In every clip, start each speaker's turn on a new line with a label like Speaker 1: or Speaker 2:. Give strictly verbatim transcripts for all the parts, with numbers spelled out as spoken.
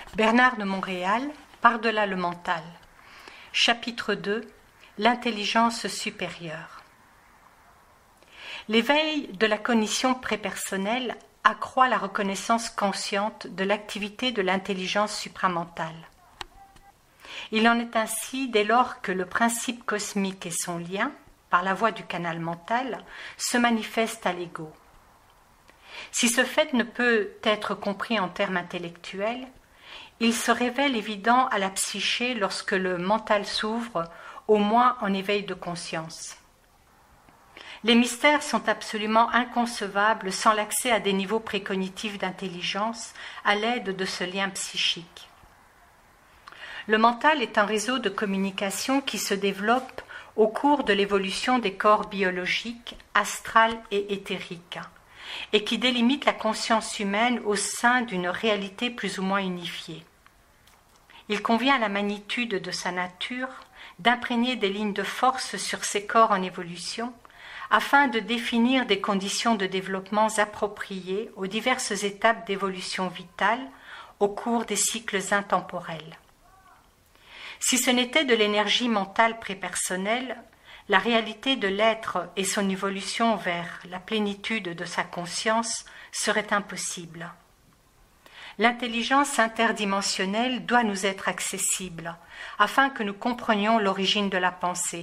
Speaker 1: Bernard de Montréal, Par-delà le mental. Chapitre deux. L'intelligence supérieure. L'éveil de la cognition prépersonnelle accroît la reconnaissance consciente de l'activité de l'intelligence supramentale. Il en est ainsi dès lors que le principe cosmique et son lien, par la voie du canal mental, se manifestent à l'ego. Si ce fait ne peut être compris en termes intellectuels, il se révèle évident à la psyché lorsque le mental s'ouvre, au moins en éveil de conscience. Les mystères sont absolument inconcevables sans l'accès à des niveaux précognitifs d'intelligence à l'aide de ce lien psychique. Le mental est un réseau de communication qui se développe au cours de l'évolution des corps biologiques, astral et éthériques, et qui délimite la conscience humaine au sein d'une réalité plus ou moins unifiée. Il convient à la magnitude de sa nature d'imprégner des lignes de force sur ces corps en évolution afin de définir des conditions de développement appropriées aux diverses étapes d'évolution vitale au cours des cycles intemporels. Si ce n'était de l'énergie mentale prépersonnelle, la réalité de l'être et son évolution vers la plénitude de sa conscience serait impossible. L'intelligence interdimensionnelle doit nous être accessible, afin que nous comprenions l'origine de la pensée.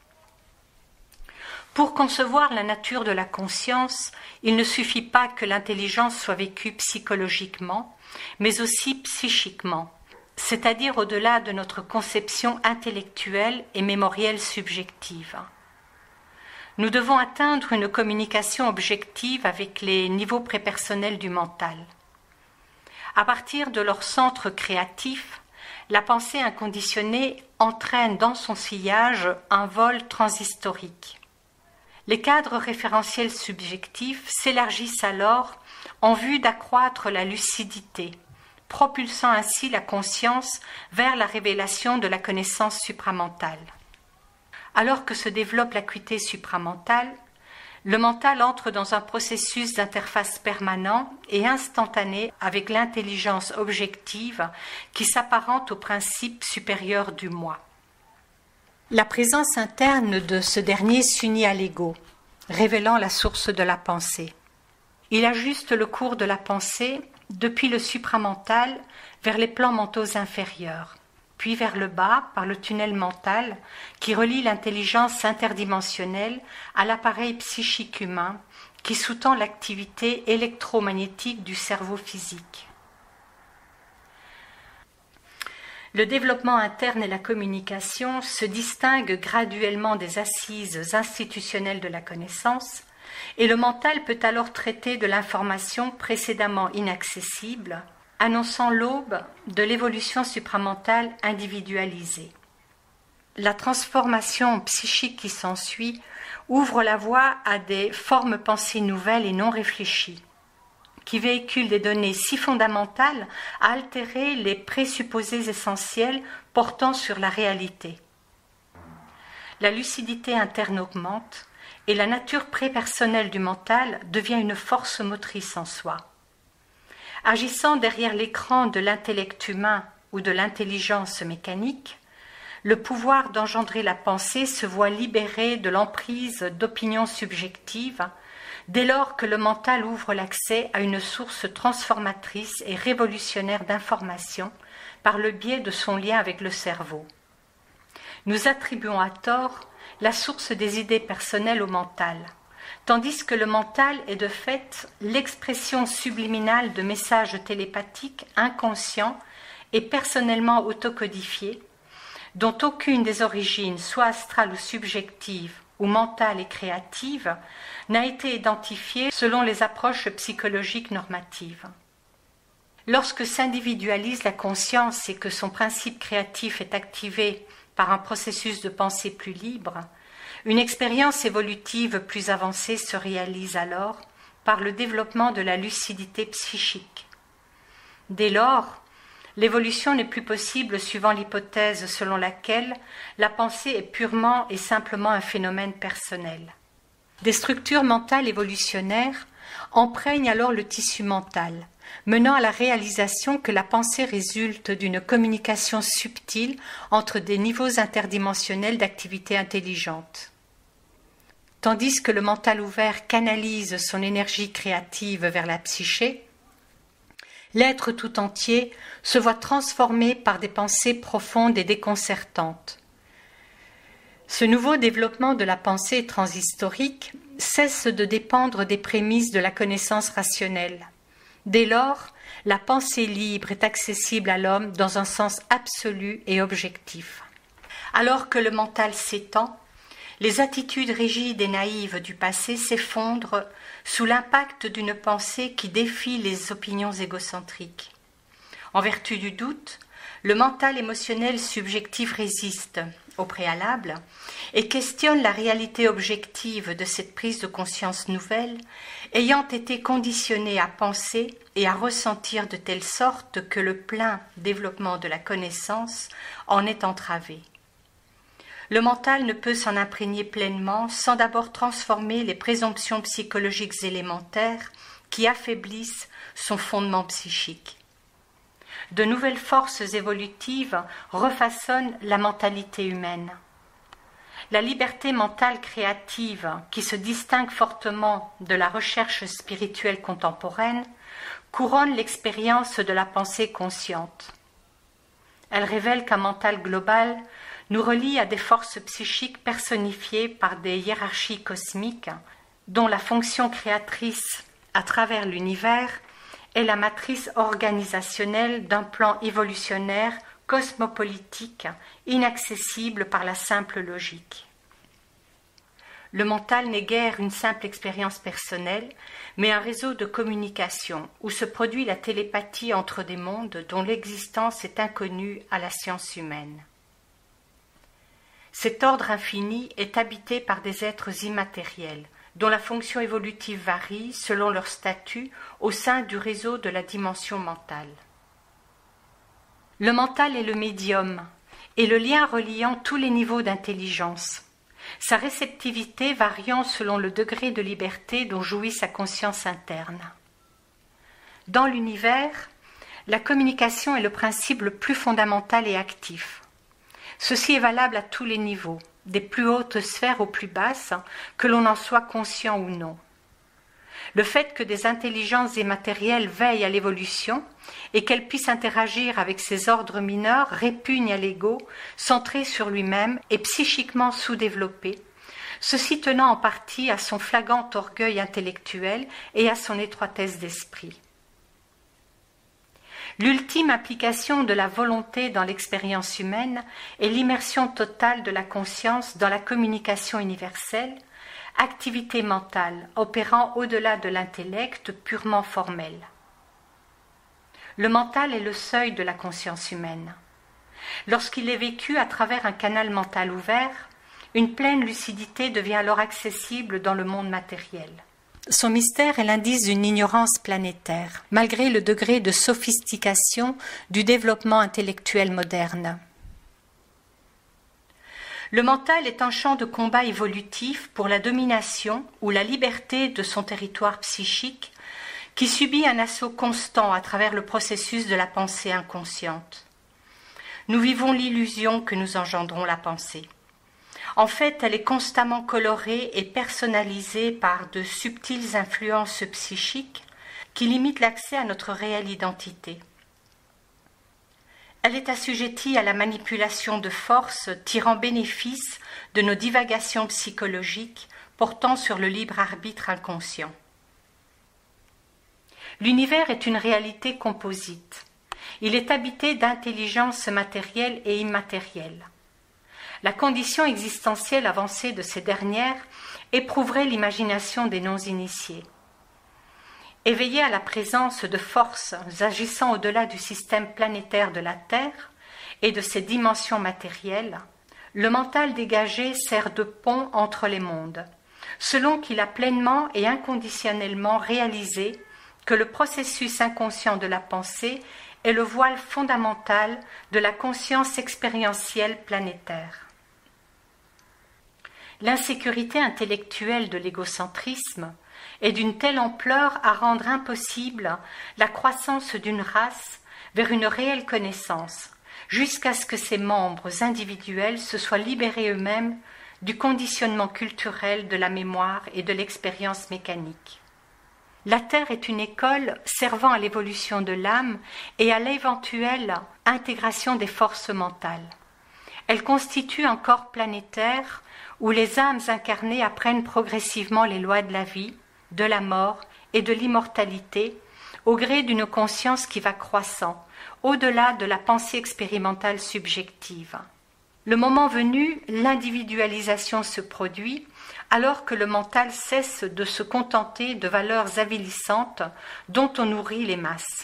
Speaker 1: Pour concevoir la nature de la conscience, il ne suffit pas que l'intelligence soit vécue psychologiquement, mais aussi psychiquement, c'est-à-dire au-delà de notre conception intellectuelle et mémorielle subjective. Nous devons atteindre une communication objective avec les niveaux prépersonnels du mental. À partir de leur centre créatif, la pensée inconditionnée entraîne dans son sillage un vol transhistorique. Les cadres référentiels subjectifs s'élargissent alors en vue d'accroître la lucidité, propulsant ainsi la conscience vers la révélation de la connaissance supramentale. Alors que se développe l'acuité supramentale, le mental entre dans un processus d'interface permanent et instantané avec l'intelligence objective qui s'apparente au principe supérieur du moi. La présence interne de ce dernier s'unit à l'ego, révélant la source de la pensée. Il ajuste le cours de la pensée depuis le supramental vers les plans mentaux inférieurs, puis vers le bas par le tunnel mental qui relie l'intelligence interdimensionnelle à l'appareil psychique humain qui sous-tend l'activité électromagnétique du cerveau physique. Le développement interne et la communication se distinguent graduellement des assises institutionnelles de la connaissance, et le mental peut alors traiter de l'information précédemment inaccessible, annonçant l'aube de l'évolution supramentale individualisée. La transformation psychique qui s'ensuit ouvre la voie à des formes pensées nouvelles et non réfléchies, qui véhiculent des données si fondamentales à altérer les présupposés essentiels portant sur la réalité. La lucidité interne augmente et la nature prépersonnelle du mental devient une force motrice en soi. Agissant derrière l'écran de l'intellect humain ou de l'intelligence mécanique, le pouvoir d'engendrer la pensée se voit libéré de l'emprise d'opinions subjectives dès lors que le mental ouvre l'accès à une source transformatrice et révolutionnaire d'informations par le biais de son lien avec le cerveau. Nous attribuons à tort la source des idées personnelles au mental, tandis que le mental est de fait l'expression subliminale de messages télépathiques inconscients et personnellement autocodifiés, dont aucune des origines, soit astrale ou subjective, ou mentale et créative, n'a été identifiée selon les approches psychologiques normatives. Lorsque s'individualise la conscience et que son principe créatif est activé par un processus de pensée plus libre, une expérience évolutive plus avancée se réalise alors par le développement de la lucidité psychique. Dès lors, l'évolution n'est plus possible suivant l'hypothèse selon laquelle la pensée est purement et simplement un phénomène personnel. Des structures mentales évolutionnaires emprègnent alors le tissu mental, menant à la réalisation que la pensée résulte d'une communication subtile entre des niveaux interdimensionnels d'activité intelligente. Tandis que le mental ouvert canalise son énergie créative vers la psyché, l'être tout entier se voit transformé par des pensées profondes et déconcertantes. Ce nouveau développement de la pensée transhistorique cesse de dépendre des prémices de la connaissance rationnelle. Dès lors, la pensée libre est accessible à l'homme dans un sens absolu et objectif. Alors que le mental s'étend, les attitudes rigides et naïves du passé s'effondrent sous l'impact d'une pensée qui défie les opinions égocentriques. En vertu du doute, le mental émotionnel subjectif résiste, au préalable, et questionne la réalité objective de cette prise de conscience nouvelle, ayant été conditionné à penser et à ressentir de telle sorte que le plein développement de la connaissance en est entravé. Le mental ne peut s'en imprégner pleinement sans d'abord transformer les présomptions psychologiques élémentaires qui affaiblissent son fondement psychique. De nouvelles forces évolutives refaçonnent la mentalité humaine. La liberté mentale créative, qui se distingue fortement de la recherche spirituelle contemporaine, couronne l'expérience de la pensée consciente. Elle révèle qu'un mental global nous relie à des forces psychiques personnifiées par des hiérarchies cosmiques, dont la fonction créatrice à travers l'univers est la matrice organisationnelle d'un plan évolutionnaire cosmopolitique, inaccessible par la simple logique. Le mental n'est guère une simple expérience personnelle, mais un réseau de communication où se produit la télépathie entre des mondes dont l'existence est inconnue à la science humaine. Cet ordre infini est habité par des êtres immatériels, dont la fonction évolutive varie selon leur statut au sein du réseau de la dimension mentale. Le mental est le médium et le lien reliant tous les niveaux d'intelligence, sa réceptivité variant selon le degré de liberté dont jouit sa conscience interne. Dans l'univers, la communication est le principe le plus fondamental et actif. Ceci est valable à tous les niveaux, des plus hautes sphères aux plus basses, que l'on en soit conscient ou non. Le fait que des intelligences immatérielles veillent à l'évolution et qu'elles puissent interagir avec ces ordres mineurs répugne à l'ego, centré sur lui-même et psychiquement sous-développé, ceci tenant en partie à son flagrant orgueil intellectuel et à son étroitesse d'esprit. L'ultime application de la volonté dans l'expérience humaine est l'immersion totale de la conscience dans la communication universelle, activité mentale opérant au-delà de l'intellect purement formel. Le mental est le seuil de la conscience humaine. Lorsqu'il est vécu à travers un canal mental ouvert, une pleine lucidité devient alors accessible dans le monde matériel. Son mystère est l'indice d'une ignorance planétaire, malgré le degré de sophistication du développement intellectuel moderne. Le mental est un champ de combat évolutif pour la domination ou la liberté de son territoire psychique qui subit un assaut constant à travers le processus de la pensée inconsciente. Nous vivons l'illusion que nous engendrons la pensée. En fait, elle est constamment colorée et personnalisée par de subtiles influences psychiques qui limitent l'accès à notre réelle identité. Elle est assujettie à la manipulation de forces tirant bénéfice de nos divagations psychologiques portant sur le libre arbitre inconscient. L'univers est une réalité composite. Il est habité d'intelligences matérielles et immatérielles. La condition existentielle avancée de ces dernières éprouverait l'imagination des non-initiés. Éveillé à la présence de forces agissant au-delà du système planétaire de la Terre et de ses dimensions matérielles, le mental dégagé sert de pont entre les mondes, selon qu'il a pleinement et inconditionnellement réalisé que le processus inconscient de la pensée est le voile fondamental de la conscience expérientielle planétaire. L'insécurité intellectuelle de l'égocentrisme, est d'une telle ampleur à rendre impossible la croissance d'une race vers une réelle connaissance, jusqu'à ce que ses membres individuels se soient libérés eux-mêmes du conditionnement culturel de la mémoire et de l'expérience mécanique. La Terre est une école servant à l'évolution de l'âme et à l'éventuelle intégration des forces mentales. Elle constitue un corps planétaire où les âmes incarnées apprennent progressivement les lois de la vie, de la mort et de l'immortalité au gré d'une conscience qui va croissant, au-delà de la pensée expérimentale subjective. Le moment venu, l'individualisation se produit, alors que le mental cesse de se contenter de valeurs avilissantes dont on nourrit les masses.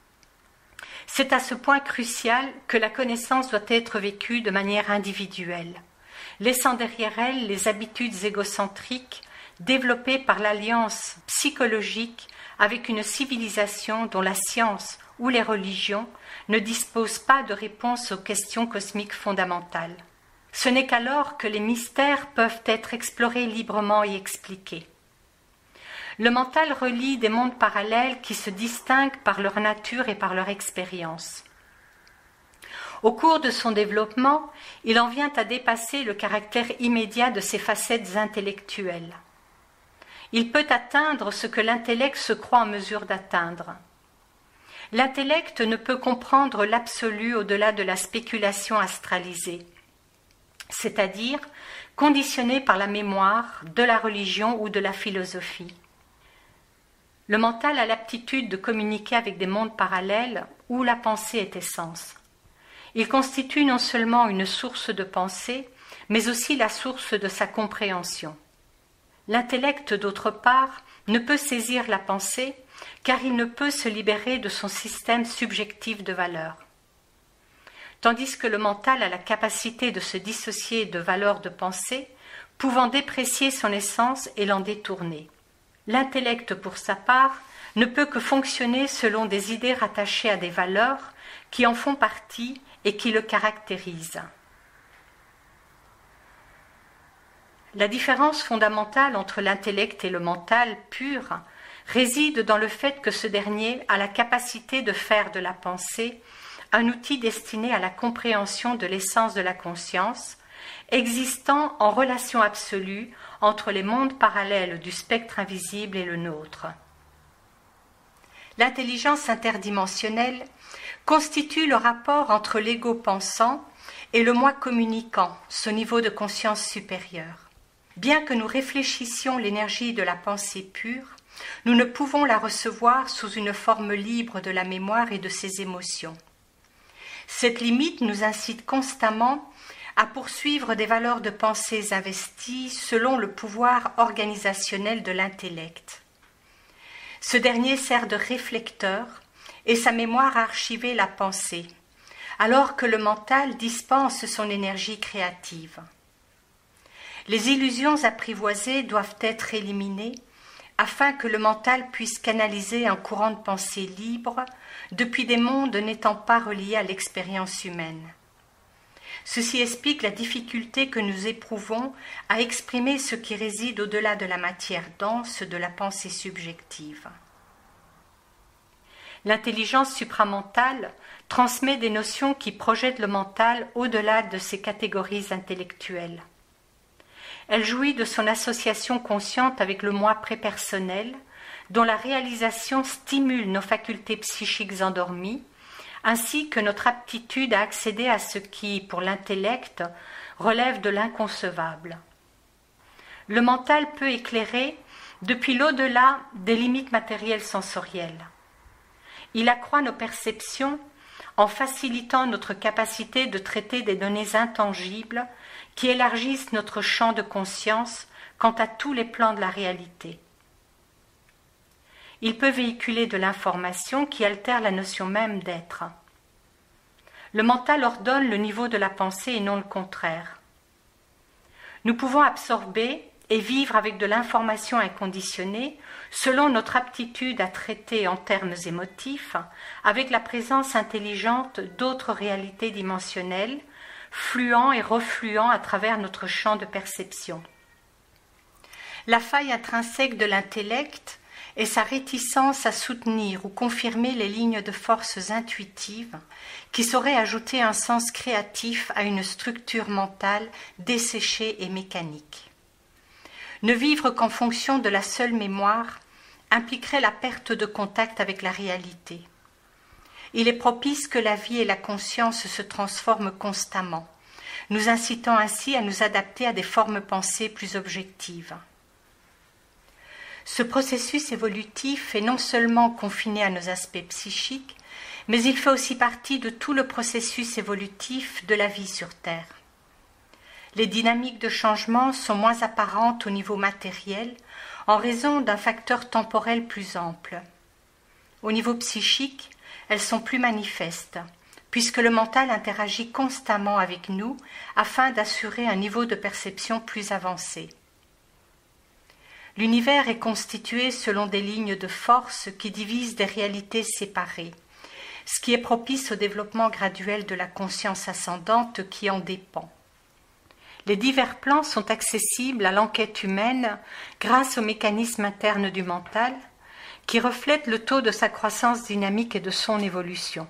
Speaker 1: C'est à ce point crucial que la connaissance doit être vécue de manière individuelle, laissant derrière elle les habitudes égocentriques développées par l'alliance psychologique avec une civilisation dont la science ou les religions ne disposent pas de réponse aux questions cosmiques fondamentales. Ce n'est qu'alors que les mystères peuvent être explorés librement et expliqués. Le mental relie des mondes parallèles qui se distinguent par leur nature et par leur expérience. Au cours de son développement, il en vient à dépasser le caractère immédiat de ses facettes intellectuelles. Il peut atteindre ce que l'intellect se croit en mesure d'atteindre. L'intellect ne peut comprendre l'absolu au-delà de la spéculation astralisée, c'est-à-dire conditionnée par la mémoire, de la religion ou de la philosophie. Le mental a l'aptitude de communiquer avec des mondes parallèles où la pensée est essence. Il constitue non seulement une source de pensée, mais aussi la source de sa compréhension. L'intellect, d'autre part, ne peut saisir la pensée, car il ne peut se libérer de son système subjectif de valeurs. Tandis que le mental a la capacité de se dissocier de valeurs de pensée, pouvant déprécier son essence et l'en détourner. L'intellect, pour sa part, ne peut que fonctionner selon des idées rattachées à des valeurs qui en font partie et qui le caractérisent. La différence fondamentale entre l'intellect et le mental pur réside dans le fait que ce dernier a la capacité de faire de la pensée un outil destiné à la compréhension de l'essence de la conscience, existant en relation absolue entre les mondes parallèles du spectre invisible et le nôtre. L'intelligence interdimensionnelle constitue le rapport entre l'ego pensant et le moi communicant, ce niveau de conscience supérieure. Bien que nous réfléchissions l'énergie de la pensée pure, nous ne pouvons la recevoir sous une forme libre de la mémoire et de ses émotions. Cette limite nous incite constamment à poursuivre des valeurs de pensées investies selon le pouvoir organisationnel de l'intellect. Ce dernier sert de réflecteur et sa mémoire a archivé la pensée, alors que le mental dispense son énergie créative. Les illusions apprivoisées doivent être éliminées afin que le mental puisse canaliser un courant de pensée libre depuis des mondes n'étant pas reliés à l'expérience humaine. Ceci explique la difficulté que nous éprouvons à exprimer ce qui réside au-delà de la matière dense de la pensée subjective. L'intelligence supramentale transmet des notions qui projettent le mental au-delà de ses catégories intellectuelles. Elle jouit de son association consciente avec le moi prépersonnel, dont la réalisation stimule nos facultés psychiques endormies, ainsi que notre aptitude à accéder à ce qui, pour l'intellect, relève de l'inconcevable. Le mental peut éclairer depuis l'au-delà des limites matérielles sensorielles. Il accroît nos perceptions en facilitant notre capacité de traiter des données intangibles qui élargissent notre champ de conscience quant à tous les plans de la réalité. Il peut véhiculer de l'information qui altère la notion même d'être. Le mental ordonne le niveau de la pensée et non le contraire. Nous pouvons absorber et vivre avec de l'information inconditionnée selon notre aptitude à traiter en termes émotifs avec la présence intelligente d'autres réalités dimensionnelles, fluant et refluant à travers notre champ de perception. La faille intrinsèque de l'intellect est sa réticence à soutenir ou confirmer les lignes de forces intuitives qui sauraient ajouter un sens créatif à une structure mentale desséchée et mécanique. Ne vivre qu'en fonction de la seule mémoire impliquerait la perte de contact avec la réalité. Il est propice que la vie et la conscience se transforment constamment, nous incitant ainsi à nous adapter à des formes pensées plus objectives. Ce processus évolutif est non seulement confiné à nos aspects psychiques, mais il fait aussi partie de tout le processus évolutif de la vie sur Terre. Les dynamiques de changement sont moins apparentes au niveau matériel en raison d'un facteur temporel plus ample. Au niveau psychique, elles sont plus manifestes, puisque le mental interagit constamment avec nous afin d'assurer un niveau de perception plus avancé. L'univers est constitué selon des lignes de force qui divisent des réalités séparées, ce qui est propice au développement graduel de la conscience ascendante qui en dépend. Les divers plans sont accessibles à l'enquête humaine grâce aux mécanismes internes du mental qui reflètent le taux de sa croissance dynamique et de son évolution.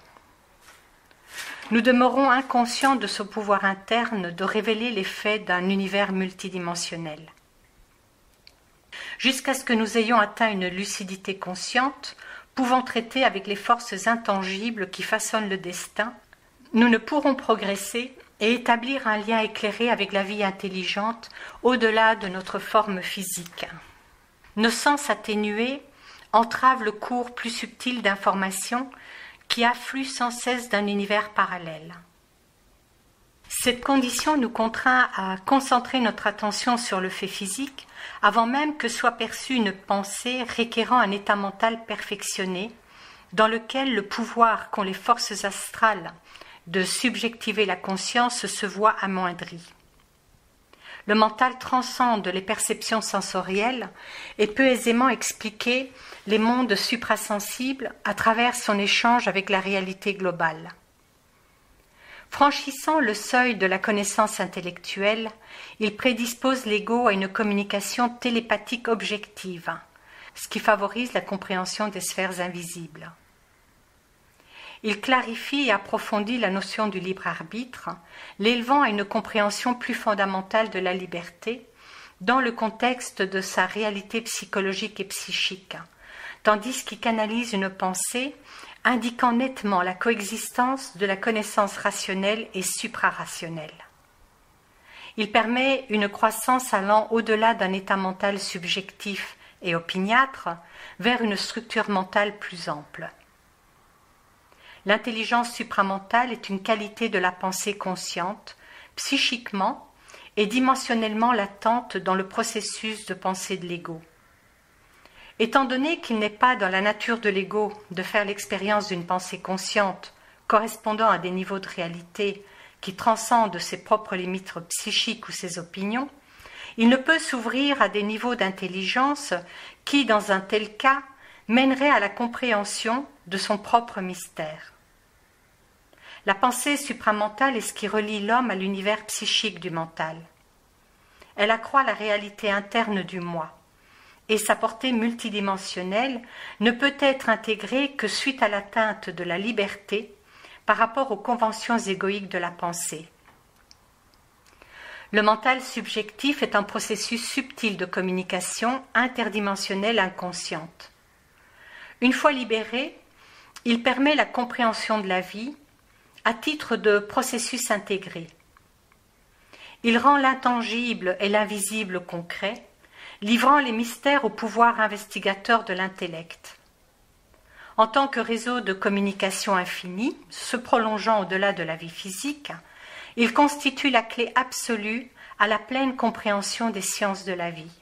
Speaker 1: Nous demeurons inconscients de ce pouvoir interne de révéler les faits d'un univers multidimensionnel. Jusqu'à ce que nous ayons atteint une lucidité consciente, pouvant traiter avec les forces intangibles qui façonnent le destin, nous ne pourrons progresser et établir un lien éclairé avec la vie intelligente au-delà de notre forme physique. Nos sens atténués entravent le cours plus subtil d'informations qui affluent sans cesse d'un univers parallèle. Cette condition nous contraint à concentrer notre attention sur le fait physique avant même que soit perçue une pensée requérant un état mental perfectionné dans lequel le pouvoir qu'ont les forces astrales de subjectiver la conscience se voit amoindri. Le mental transcende les perceptions sensorielles et peut aisément expliquer les mondes suprasensibles à travers son échange avec la réalité globale. Franchissant le seuil de la connaissance intellectuelle, il prédispose l'ego à une communication télépathique objective, ce qui favorise la compréhension des sphères invisibles. Il clarifie et approfondit la notion du libre arbitre, l'élevant à une compréhension plus fondamentale de la liberté, dans le contexte de sa réalité psychologique et psychique, tandis qu'il canalise une pensée indiquant nettement la coexistence de la connaissance rationnelle et suprarationnelle. Il permet une croissance allant au-delà d'un état mental subjectif et opiniâtre vers une structure mentale plus ample. L'intelligence supramentale est une qualité de la pensée consciente, psychiquement et dimensionnellement latente dans le processus de pensée de l'ego. Étant donné qu'il n'est pas dans la nature de l'ego de faire l'expérience d'une pensée consciente correspondant à des niveaux de réalité qui transcendent ses propres limites psychiques ou ses opinions, il ne peut s'ouvrir à des niveaux d'intelligence qui, dans un tel cas, mèneraient à la compréhension de son propre mystère. La pensée supramentale est ce qui relie l'homme à l'univers psychique du mental. Elle accroît la réalité interne du moi, et sa portée multidimensionnelle ne peut être intégrée que suite à l'atteinte de la liberté par rapport aux conventions égoïques de la pensée. Le mental subjectif est un processus subtil de communication interdimensionnelle inconsciente. Une fois libéré, il permet la compréhension de la vie à titre de processus intégré. Il rend l'intangible et l'invisible concret, livrant les mystères au pouvoir investigateur de l'intellect. En tant que réseau de communication infini, se prolongeant au-delà de la vie physique, il constitue la clé absolue à la pleine compréhension des sciences de la vie.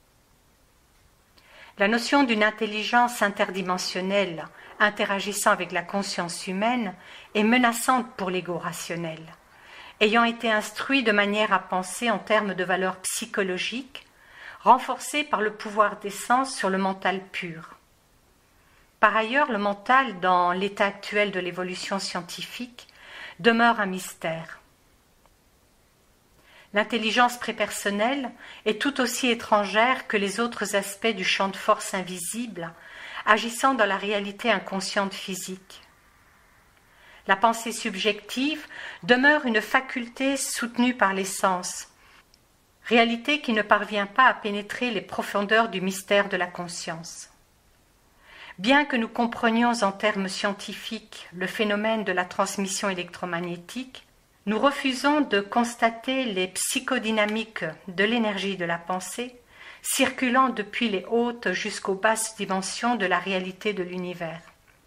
Speaker 1: La notion d'une intelligence interdimensionnelle interagissant avec la conscience humaine est menaçante pour l'ego rationnel, ayant été instruit de manière à penser en termes de valeurs psychologiques, renforcées par le pouvoir des sens sur le mental pur. Par ailleurs, le mental, dans l'état actuel de l'évolution scientifique, demeure un mystère. L'intelligence prépersonnelle est tout aussi étrangère que les autres aspects du champ de force invisible, agissant dans la réalité inconsciente physique. La pensée subjective demeure une faculté soutenue par les sens, réalité qui ne parvient pas à pénétrer les profondeurs du mystère de la conscience. Bien que nous comprenions en termes scientifiques le phénomène de la transmission électromagnétique, nous refusons de constater les psychodynamiques de l'énergie de la pensée, circulant depuis les hautes jusqu'aux basses dimensions de la réalité de l'univers.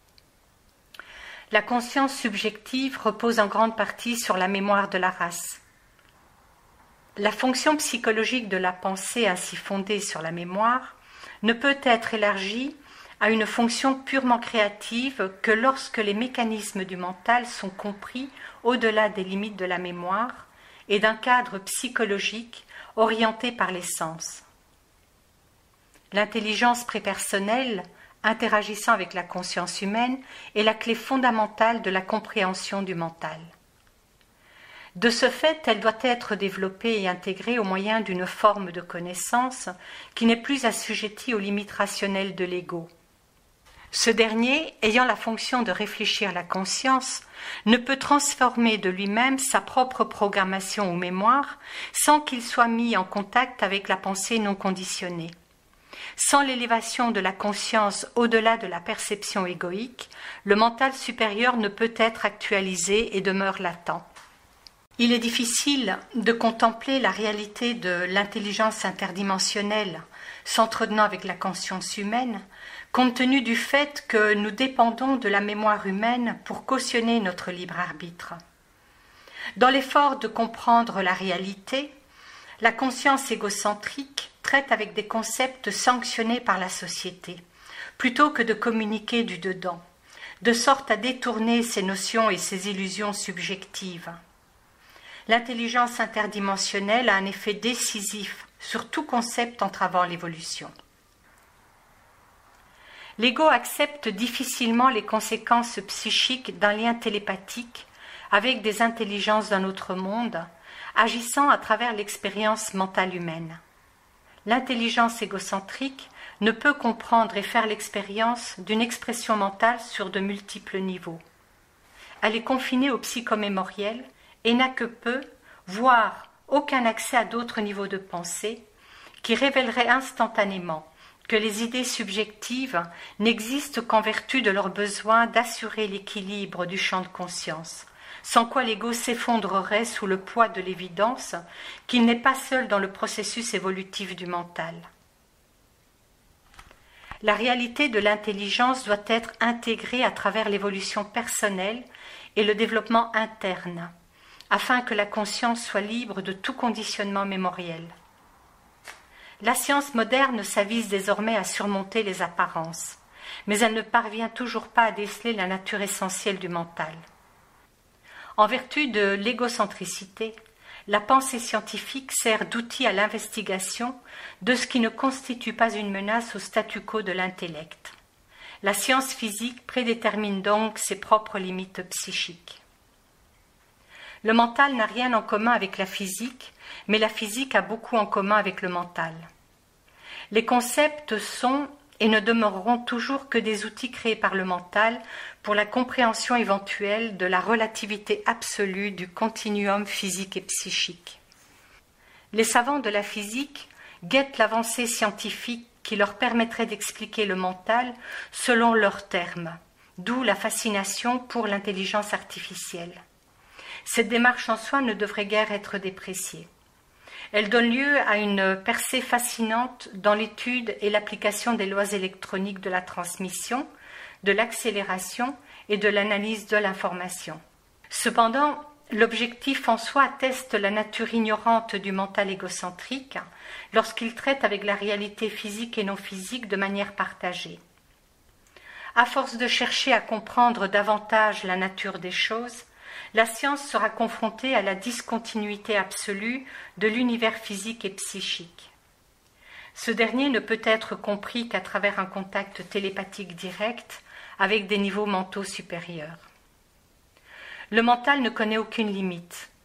Speaker 1: La conscience subjective repose en grande partie sur la mémoire de la race. La fonction psychologique de la pensée ainsi fondée sur la mémoire ne peut être élargie à une fonction purement créative que lorsque les mécanismes du mental sont compris au-delà des limites de la mémoire et d'un cadre psychologique orienté par les sens. L'intelligence prépersonnelle, interagissant avec la conscience humaine, est la clé fondamentale de la compréhension du mental. De ce fait, elle doit être développée et intégrée au moyen d'une forme de connaissance qui n'est plus assujettie aux limites rationnelles de l'ego. Ce dernier, ayant la fonction de réfléchir la conscience, ne peut transformer de lui-même sa propre programmation ou mémoire sans qu'il soit mis en contact avec la pensée non conditionnée. Sans l'élévation de la conscience au-delà de la perception égoïque, le mental supérieur ne peut être actualisé et demeure latent. Il est difficile de contempler la réalité de l'intelligence interdimensionnelle s'entretenant avec la conscience humaine, compte tenu du fait que nous dépendons de la mémoire humaine pour cautionner notre libre arbitre. Dans l'effort de comprendre la réalité, la conscience égocentrique traite avec des concepts sanctionnés par la société, plutôt que de communiquer du dedans, de sorte à détourner ces notions et ces illusions subjectives. L'intelligence interdimensionnelle a un effet décisif sur tout concept entravant l'évolution. L'ego accepte difficilement les conséquences psychiques d'un lien télépathique avec des intelligences d'un autre monde, agissant à travers l'expérience mentale humaine. L'intelligence égocentrique ne peut comprendre et faire l'expérience d'une expression mentale sur de multiples niveaux. Elle est confinée au psychomémoriel et n'a que peu, voire aucun accès à d'autres niveaux de pensée qui révéleraient instantanément que les idées subjectives n'existent qu'en vertu de leur besoin d'assurer l'équilibre du champ de conscience, sans quoi l'ego s'effondrerait sous le poids de l'évidence qu'il n'est pas seul dans le processus évolutif du mental. La réalité de l'intelligence doit être intégrée à travers l'évolution personnelle et le développement interne, afin que la conscience soit libre de tout conditionnement mémoriel. La science moderne s'avise désormais à surmonter les apparences, mais elle ne parvient toujours pas à déceler la nature essentielle du mental. En vertu de l'égocentricité, la pensée scientifique sert d'outil à l'investigation de ce qui ne constitue pas une menace au statu quo de l'intellect. La science physique prédétermine donc ses propres limites psychiques. Le mental n'a rien en commun avec la physique, mais la physique a beaucoup en commun avec le mental. Les concepts sont et ne demeureront toujours que des outils créés par le mental pour la compréhension éventuelle de la relativité absolue du continuum physique et psychique. Les savants de la physique guettent l'avancée scientifique qui leur permettrait d'expliquer le mental selon leurs termes, d'où la fascination pour l'intelligence artificielle. Cette démarche en soi ne devrait guère être dépréciée. Elle donne lieu à une percée fascinante dans l'étude et l'application des lois électroniques de la transmission, de l'accélération et de l'analyse de l'information. Cependant, l'objectif en soi atteste la nature ignorante du mental égocentrique lorsqu'il traite avec la réalité physique et non physique de manière partagée. À force de chercher à comprendre davantage la nature des choses, la science sera confrontée à la discontinuité absolue de l'univers physique et psychique. Ce dernier ne peut être compris qu'à travers un contact télépathique direct avec des niveaux mentaux supérieurs. Le mental ne connaît aucune limite,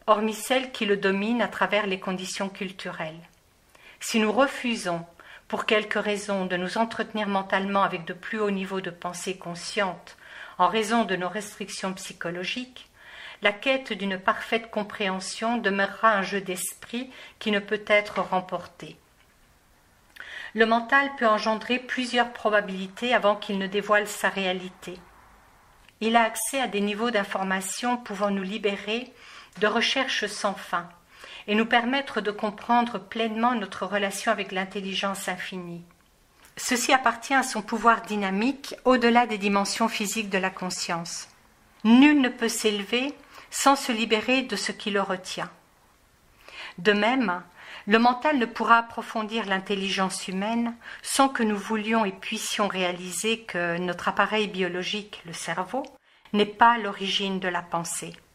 Speaker 1: hormis celles qui le dominent à travers les conditions culturelles. Si nous refusons, pour quelque raison, de nous entretenir mentalement avec de plus hauts niveaux de pensée consciente, en raison de nos restrictions psychologiques, la quête d'une parfaite compréhension demeurera un jeu d'esprit qui ne peut être remporté. Le mental peut engendrer plusieurs probabilités avant qu'il ne dévoile sa réalité. Il a accès à des niveaux d'information pouvant nous libérer de recherches sans fin et nous permettre de comprendre pleinement notre relation avec l'intelligence infinie. Ceci appartient à son pouvoir dynamique au-delà des dimensions physiques de la conscience. Nul ne peut s'élever sans se libérer de ce qui le retient. De même, le mental ne pourra approfondir l'intelligence humaine sans que nous voulions et puissions réaliser que notre appareil biologique, le cerveau, n'est pas l'origine de la pensée.